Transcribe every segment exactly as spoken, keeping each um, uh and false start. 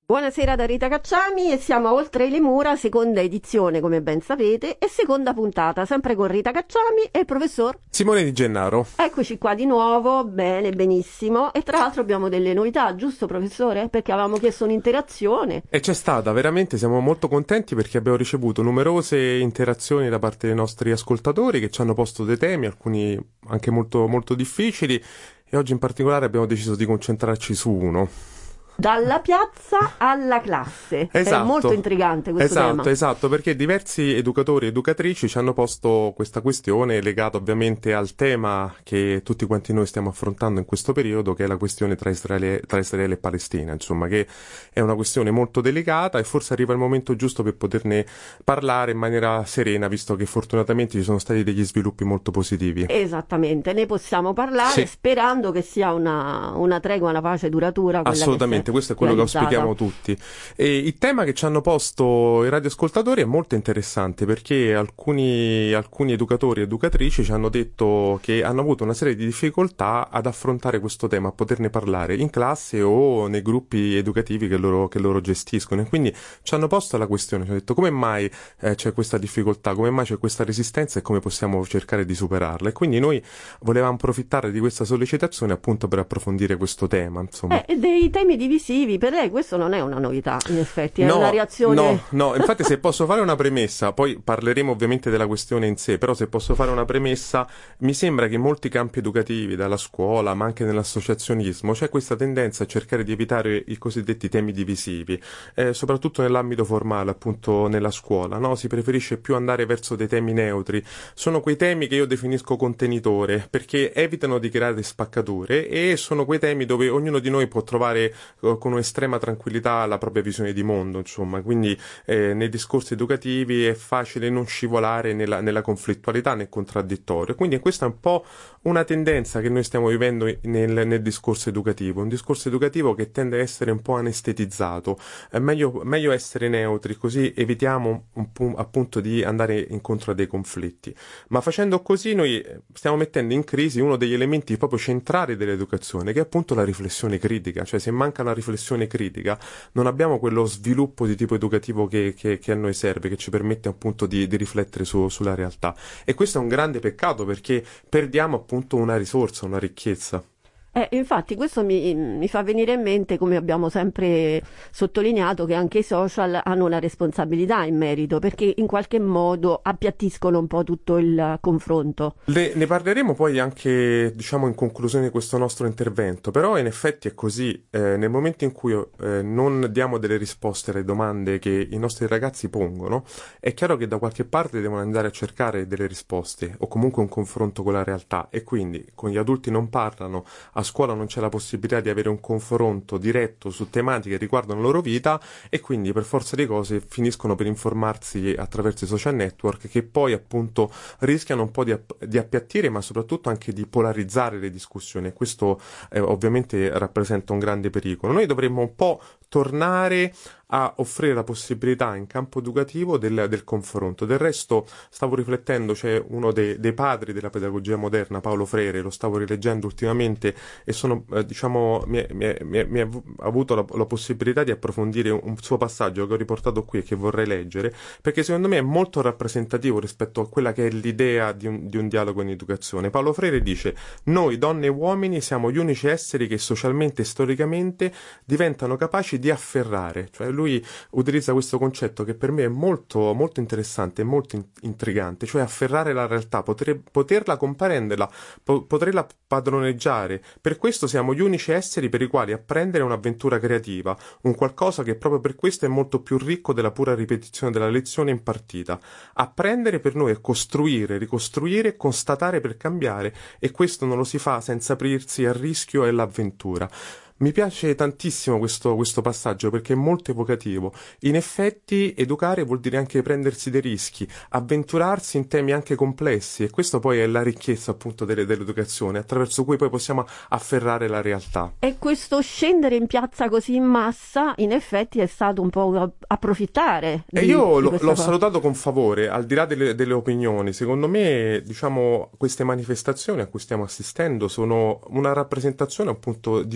Buonasera da Rita Cacciami e siamo a Oltre le Mura, seconda edizione come ben sapete e seconda puntata, sempre con Rita Cacciami e il professor Simone Di Gennaro. Eccoci qua di nuovo, bene, benissimo, e tra l'altro abbiamo delle novità, giusto professore? Perché avevamo chiesto un'interazione. E c'è stata, veramente siamo molto contenti perché abbiamo ricevuto numerose interazioni da parte dei nostri ascoltatori che ci hanno posto dei temi, alcuni anche molto, molto difficili, e oggi in particolare abbiamo deciso di concentrarci su uno. Dalla piazza alla classe. Esatto, è molto intrigante questo esatto, tema. Esatto, esatto, perché diversi educatori e educatrici ci hanno posto questa questione legata ovviamente al tema che tutti quanti noi stiamo affrontando in questo periodo, che è la questione tra Israele, tra Israele e Palestina, insomma, che è una questione molto delicata e forse arriva il momento giusto per poterne parlare in maniera serena, visto che fortunatamente ci sono stati degli sviluppi molto positivi. Esattamente, ne possiamo parlare Sì. sperando che sia una, una tregua, una pace duratura. Quella Assolutamente. Questo è quello realizzata. Che auspichiamo tutti. E il tema che ci hanno posto i radioascoltatori è molto interessante perché alcuni, alcuni educatori e educatrici ci hanno detto che hanno avuto una serie di difficoltà ad affrontare questo tema, a poterne parlare in classe o nei gruppi educativi che loro, che loro gestiscono, e quindi ci hanno posto la questione, ci hanno detto come mai eh, c'è questa difficoltà, come mai c'è questa resistenza e come possiamo cercare di superarla, e quindi noi volevamo approfittare di questa sollecitazione appunto per approfondire questo tema, insomma. Eh, dei temi divisivi, per lei questo non è una novità, in effetti, è No, una reazione... no, no, infatti se posso fare una premessa, poi parleremo ovviamente della questione in sé, però se posso fare una premessa, mi sembra che in molti campi educativi, dalla scuola, ma anche nell'associazionismo, c'è questa tendenza a cercare di evitare i cosiddetti temi divisivi, eh, soprattutto nell'ambito formale, appunto nella scuola, no? Si preferisce più andare verso dei temi neutri, sono quei temi che io definisco contenitore, perché evitano di creare spaccature e sono quei temi dove ognuno di noi può trovare con un'estrema tranquillità la propria visione di mondo, insomma, quindi eh, nei discorsi educativi è facile non scivolare nella, nella conflittualità, nel contraddittorio, quindi questa è un po' una tendenza che noi stiamo vivendo nel, nel discorso educativo, un discorso educativo che tende a essere un po' anestetizzato, è meglio, meglio essere neutri, così evitiamo un po', appunto di andare incontro a dei conflitti, ma facendo così noi stiamo mettendo in crisi uno degli elementi proprio centrali dell'educazione, che è appunto la riflessione critica, cioè se manca una riflessione critica non abbiamo quello sviluppo di tipo educativo che, che, che a noi serve, che ci permette appunto di, di riflettere su, sulla realtà, e questo è un grande peccato perché perdiamo appunto una risorsa, una ricchezza. Eh, infatti questo mi, mi fa venire in mente, come abbiamo sempre sottolineato, che anche i social hanno una responsabilità in merito, perché in qualche modo appiattiscono un po' tutto il confronto. Le, ne parleremo poi anche, diciamo, in conclusione di questo nostro intervento, però in effetti è così, eh, nel momento in cui eh, non diamo delle risposte alle domande che i nostri ragazzi pongono, è chiaro che da qualche parte devono andare a cercare delle risposte o comunque un confronto con la realtà, e quindi con gli adulti non parlano, a scuola non c'è la possibilità di avere un confronto diretto su tematiche che riguardano la loro vita, e quindi per forza di cose finiscono per informarsi attraverso i social network, che poi appunto rischiano un po' di, app- di appiattire, ma soprattutto anche di polarizzare le discussioni, e questo eh, ovviamente rappresenta un grande pericolo. Noi dovremmo un po' tornare a offrire la possibilità in campo educativo del, del confronto. Del resto stavo riflettendo, c'è uno dei, dei padri della pedagogia moderna, Paolo Freire, lo stavo rileggendo ultimamente e sono, eh, diciamo, mi, è, mi, è, mi, è, mi è avuto la, la possibilità di approfondire un, un suo passaggio che ho riportato qui e che vorrei leggere, perché secondo me è molto rappresentativo rispetto a quella che è l'idea di un, di un dialogo in educazione. Paolo Freire dice: noi donne e uomini siamo gli unici esseri che socialmente e storicamente diventano capaci di afferrare, cioè lui utilizza questo concetto che per me è molto, molto interessante e molto in- intrigante, cioè afferrare la realtà, poter, poterla comprenderla, po- poterla padroneggiare. Per questo siamo gli unici esseri per i quali apprendere è un'avventura creativa, un qualcosa che proprio per questo è molto più ricco della pura ripetizione della lezione impartita. Apprendere per noi è costruire, ricostruire, constatare per cambiare, e questo non lo si fa senza aprirsi al rischio e all'avventura. Mi piace tantissimo questo, questo passaggio perché è molto evocativo. In effetti educare vuol dire anche prendersi dei rischi, avventurarsi in temi anche complessi, e questo poi è la ricchezza appunto delle, dell'educazione, attraverso cui poi possiamo afferrare la realtà. E questo scendere in piazza così in massa, in effetti è stato un po' approfittare di, E io di lo- questa l'ho cosa. salutato con favore, al di là delle, delle opinioni. Secondo me, diciamo, queste manifestazioni a cui stiamo assistendo sono una rappresentazione appunto di un'idea di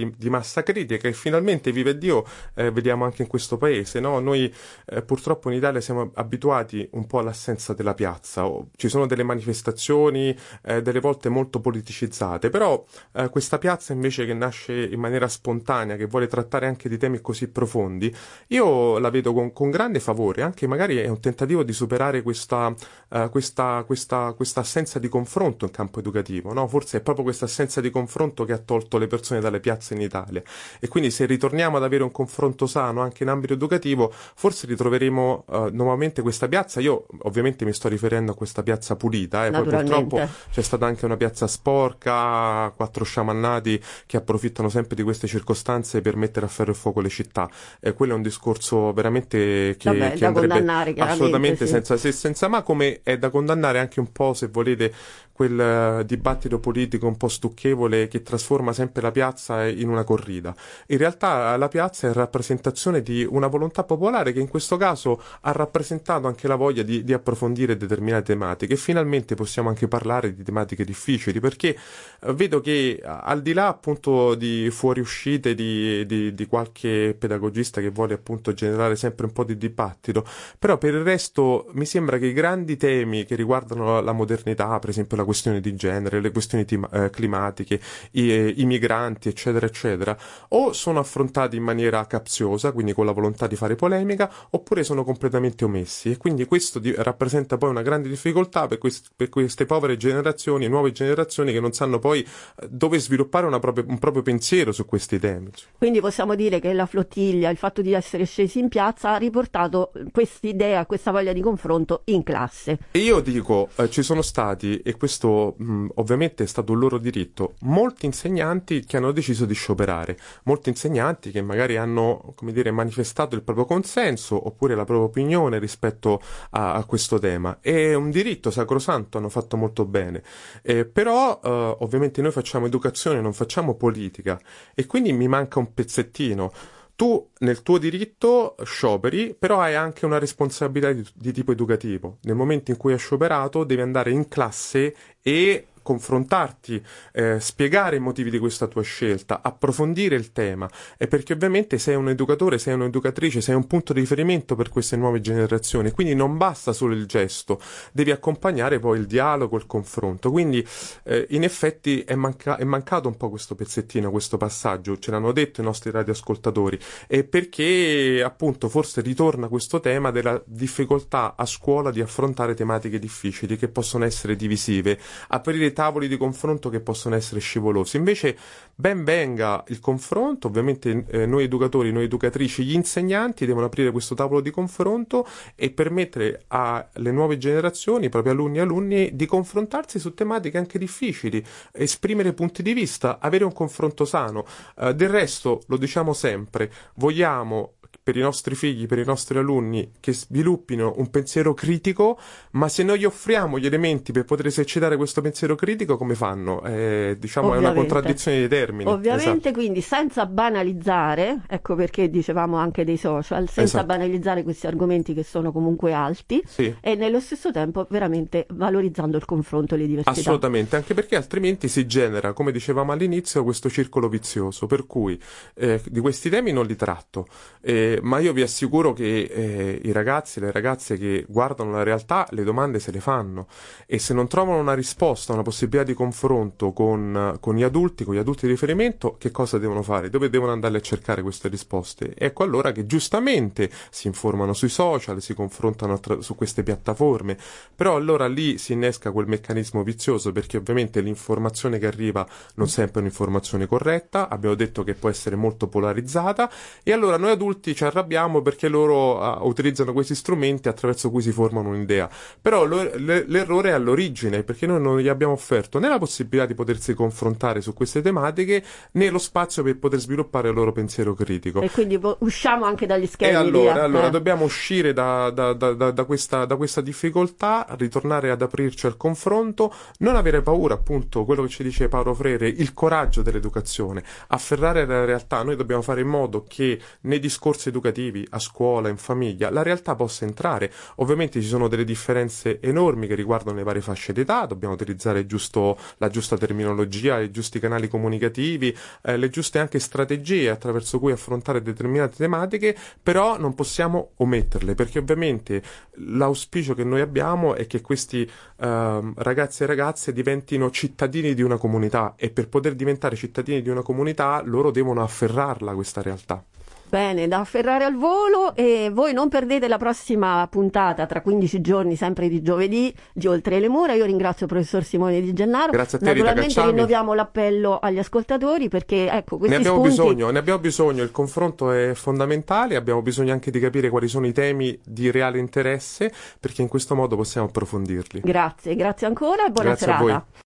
di, di massa critica che finalmente, vive Dio, eh, vediamo anche in questo paese, no? Noi eh, purtroppo in Italia siamo abituati un po' all'assenza della piazza, o, ci sono delle manifestazioni eh, delle volte molto politicizzate, però eh, questa piazza invece che nasce in maniera spontanea, che vuole trattare anche di temi così profondi, io la vedo con, con grande favore, anche magari è un tentativo di superare questa, uh, questa, questa, questa assenza di confronto in campo educativo, no? Forse è proprio questa assenza di confronto che ha tolto le persone dalle piazze in Italia, e quindi se ritorniamo ad avere un confronto sano anche in ambito educativo, forse ritroveremo uh, nuovamente questa piazza. Io ovviamente mi sto riferendo a questa piazza pulita, eh. Poi purtroppo c'è stata anche una piazza sporca, quattro sciamannati che approfittano sempre di queste circostanze per mettere a ferro e fuoco le città. Eh, quello è un discorso veramente che, Vabbè, che da andrebbe assolutamente sì. senza se senza ma, come è da condannare anche un po', se volete, quel uh, dibattito politico un po' stucchevole che trasforma sempre la piazza in una corrida. In realtà la piazza è rappresentazione di una volontà popolare che in questo caso ha rappresentato anche la voglia di, di approfondire determinate tematiche, e finalmente possiamo anche parlare di tematiche difficili, perché uh, vedo che uh, al di là appunto di fuoriuscite di, di, di qualche pedagogista che vuole appunto generare sempre un po' di dibattito, però per il resto mi sembra che i grandi temi che riguardano la modernità, per esempio la questione di genere, le questioni tim- eh, climatiche, i, eh, i migranti, eccetera, eccetera, o sono affrontati in maniera capziosa, quindi con la volontà di fare polemica, oppure sono completamente omessi, e quindi questo di- rappresenta poi una grande difficoltà per, quest- per queste povere generazioni, nuove generazioni che non sanno poi dove sviluppare una propria, un proprio pensiero su questi temi. Quindi possiamo dire che la flottiglia, il fatto di essere scesi in piazza, ha riportato quest'idea, questa voglia di confronto in classe. E io dico, eh, ci sono stati, e questo mh, ovviamente è stato un loro diritto, molti insegnanti che hanno deciso di scioperare, molti insegnanti che magari hanno, come dire, manifestato il proprio consenso oppure la propria opinione rispetto a, a questo tema. È un diritto sacrosanto, hanno fatto molto bene, eh, però eh, ovviamente noi facciamo educazione, non facciamo politica, e quindi mi manca un pezzettino. Tu nel tuo diritto scioperi, però hai anche una responsabilità di, di tipo educativo. Nel momento in cui hai scioperato devi andare in classe e confrontarti, eh, spiegare i motivi di questa tua scelta, approfondire il tema, e perché ovviamente sei un educatore, sei un'educatrice, sei un punto di riferimento per queste nuove generazioni, quindi non basta solo il gesto, devi accompagnare poi il dialogo, il confronto. Quindi eh, in effetti è, manca- è mancato un po' questo pezzettino, questo passaggio, ce l'hanno detto i nostri radioascoltatori, e perché appunto forse ritorna questo tema della difficoltà a scuola di affrontare tematiche difficili che possono essere divisive, aprire tavoli di confronto che possono essere scivolosi. Invece ben venga il confronto, ovviamente eh, noi educatori, noi educatrici, gli insegnanti devono aprire questo tavolo di confronto e permettere alle nuove generazioni, ai propri alunni e alunni, di confrontarsi su tematiche anche difficili, esprimere punti di vista, avere un confronto sano. Uh, del resto, lo diciamo sempre, vogliamo per i nostri figli, per i nostri alunni, che sviluppino un pensiero critico, ma se noi gli offriamo gli elementi per poter esercitare questo pensiero critico, come fanno? Eh, diciamo Ovviamente. È una contraddizione dei termini. Ovviamente, esatto. Quindi senza banalizzare, ecco perché dicevamo anche dei social, senza esatto. banalizzare questi argomenti che sono comunque alti, sì. e nello stesso tempo veramente valorizzando il confronto e le diversità. Assolutamente, anche perché altrimenti si genera, come dicevamo all'inizio, questo circolo vizioso, per cui eh, di questi temi non li tratto, eh, ma io vi assicuro che eh, i ragazzi e le ragazze che guardano la realtà le domande se le fanno, e se non trovano una risposta, una possibilità di confronto con, con gli adulti, con gli adulti di riferimento, che cosa devono fare? Dove devono andare a cercare queste risposte? Ecco allora che giustamente si informano sui social, si confrontano attra- su queste piattaforme, però allora lì si innesca quel meccanismo vizioso, perché ovviamente l'informazione che arriva non sempre è un'informazione corretta, abbiamo detto che può essere molto polarizzata, e allora noi adulti ci arrabbiamo perché loro uh, utilizzano questi strumenti attraverso cui si formano un'idea. Però lo, le, l'errore è all'origine, perché noi non gli abbiamo offerto né la possibilità di potersi confrontare su queste tematiche, né lo spazio per poter sviluppare il loro pensiero critico. E quindi po- usciamo anche dagli schemi. E allora, via. allora eh. dobbiamo uscire da, da, da, da, da, questa, da questa difficoltà, ritornare ad aprirci al confronto, non avere paura, appunto, quello che ci dice Paolo Freire, il coraggio dell'educazione, afferrare la realtà. Noi dobbiamo fare in modo che nei discorsi educativi, a scuola, in famiglia, la realtà possa entrare. Ovviamente ci sono delle differenze enormi che riguardano le varie fasce d'età, dobbiamo utilizzare giusto, la giusta terminologia, i giusti canali comunicativi, eh, le giuste anche strategie attraverso cui affrontare determinate tematiche, però non possiamo ometterle, perché ovviamente l'auspicio che noi abbiamo è che questi eh, ragazzi e ragazze diventino cittadini di una comunità, e per poter diventare cittadini di una comunità loro devono afferrarla questa realtà. Bene, da afferrare al volo, e voi non perdete la prossima puntata tra quindici giorni, sempre di giovedì, di Oltre le Mura. Io ringrazio il professor Simone Di Gennaro. Grazie a te, Naturalmente Rita Cacciami. rinnoviamo l'appello agli ascoltatori, perché ecco, questi ne abbiamo spunti... bisogno, ne abbiamo bisogno, il confronto è fondamentale, abbiamo bisogno anche di capire quali sono i temi di reale interesse, perché in questo modo possiamo approfondirli. Grazie, grazie ancora e buona Grazie a serata. voi.